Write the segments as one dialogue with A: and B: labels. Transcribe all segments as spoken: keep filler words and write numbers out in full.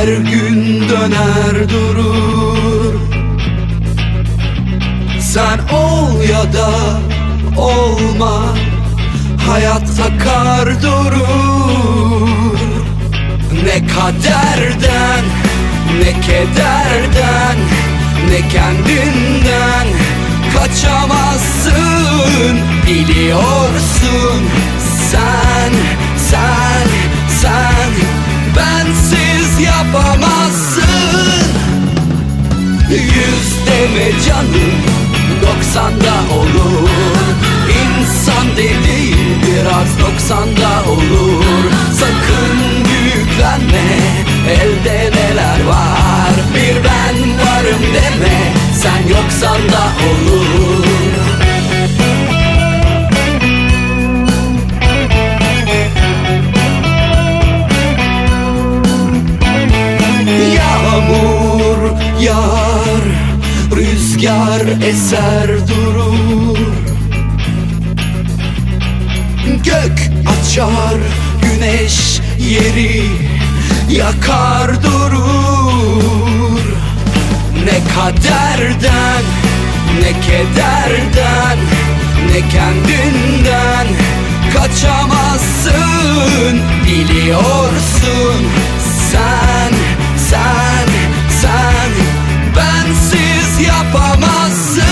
A: Her gün döner durur. Sen ol ya da olma, hayat akar durur. Ne kaderden, ne kederden, ne kendinden kaçamazsın, biliyorsun. Sen, sen, sen bensiz yapamazsın. Yüzde mi canım, doksanda olur. İnsan dediğin biraz doksanda olur. Sakın yüklenme, elde neler var. Bir ben varım deme, sen yoksan da olur. Yağmur yağar, rüzgar eser durur. Gök açar, güneş yeri yakar durur. Ne kaderden, ne kederden, ne kendinden kaçamazsın, biliyorsun. Sen, sen, sen bensiz yapamazsın.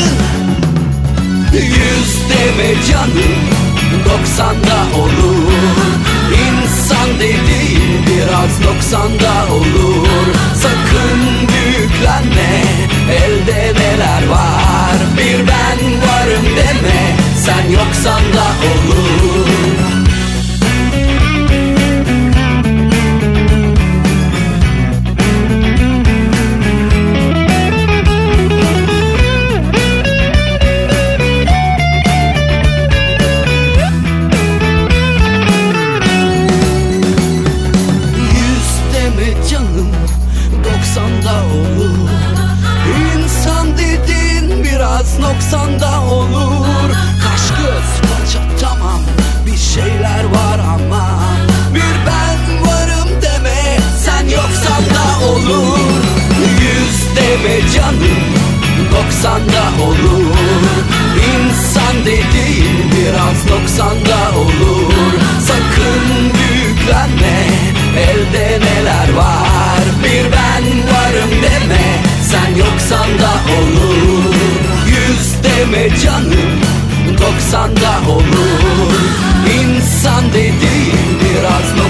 A: Yüzde mi canım, doksanda olur. İnsan dediğin biraz doksanda olur. Sakın yüklenme, elde neler var. Bir ben varım deme, sen yoksan da olur. Doksanda olur. İnsan dediğin biraz noksanda olur. Kaş göz paça tamam, bir şeyler var ama bir ben varım deme, sen yoksan da olur. Yüzde mi canım, doksanda olur. İnsan dediğin biraz noksanda olur. Sakın yüklenme, elde neler var. Bir ben varım deme, sen yoksan da olur. Yüzde mi canım, doksanda olur. İnsan dediğin biraz